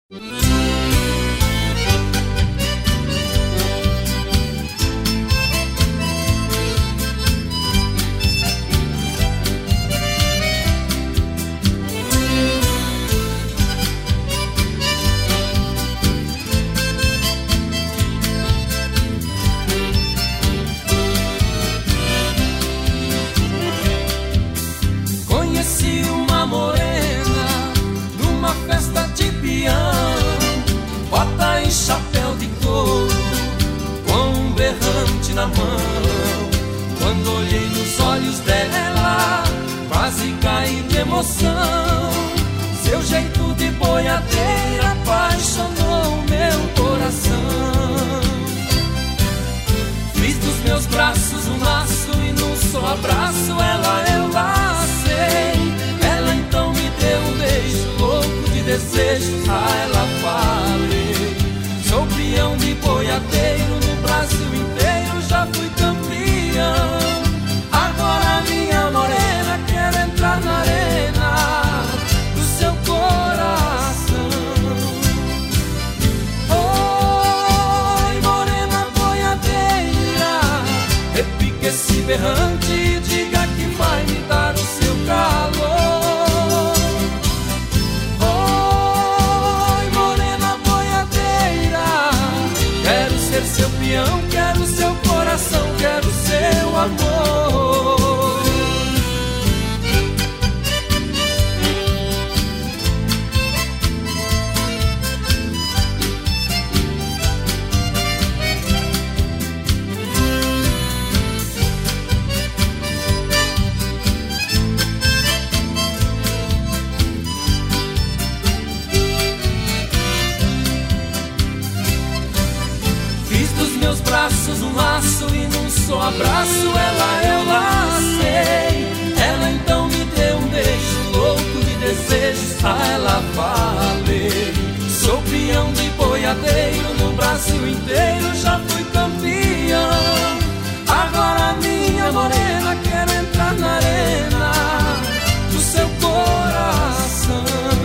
Conheci uma morena numa festa de peão, bota e chapéu de couro, com um berrante na mão. Quando olhei nos olhos dela, quase caí de emoção. Seu jeito de boiadeira apaixonou meu coração. Fiz dos meus braços um laço e num só abraço ela eu lacei. Ela então me deu um beijo louco de desejo. A ela falei: sou peão de boiadeiro, no Brasil inteiro já fui campeão. Agora minha morena quer entrar na arena do seu coração. Oi, morena boiadeira, repique esse berrante e diga que vai me dar o seu calor. Oi, morena boiadeira, quero ser seu peão, quero seu coração, quero seu amor. Meus braços um laço e num só abraço ela eu lacei. Ela então me deu um beijo louco de desejos. A ela falei: sou peão de boiadeiro, no Brasil inteiro já fui campeão. Agora minha morena quer entrar na arena do seu coração.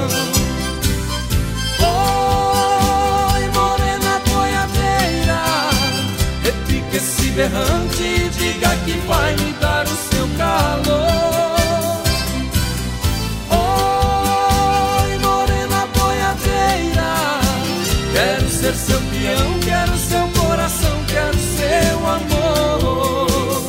Esse berrante e diga que vai me dar o seu calor. Oi, morena boiadeira, quero ser seu peão, quero seu coração, quero seu amor.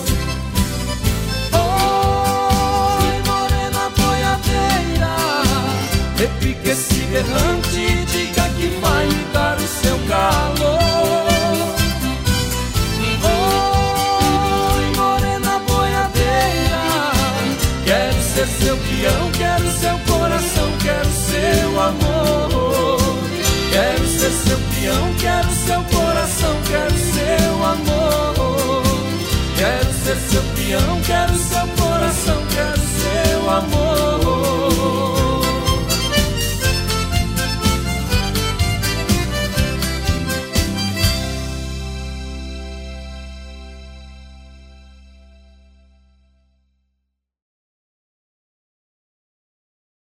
Oi, morena boiadeira, repique esse berrante e diga que vai me dar o seu calor. Quero ser seu peão, quero seu coração, quero seu amor. Quero ser seu peão, quero seu coração, quero seu amor. Quero ser seu peão, quero seu coração, quero seu amor.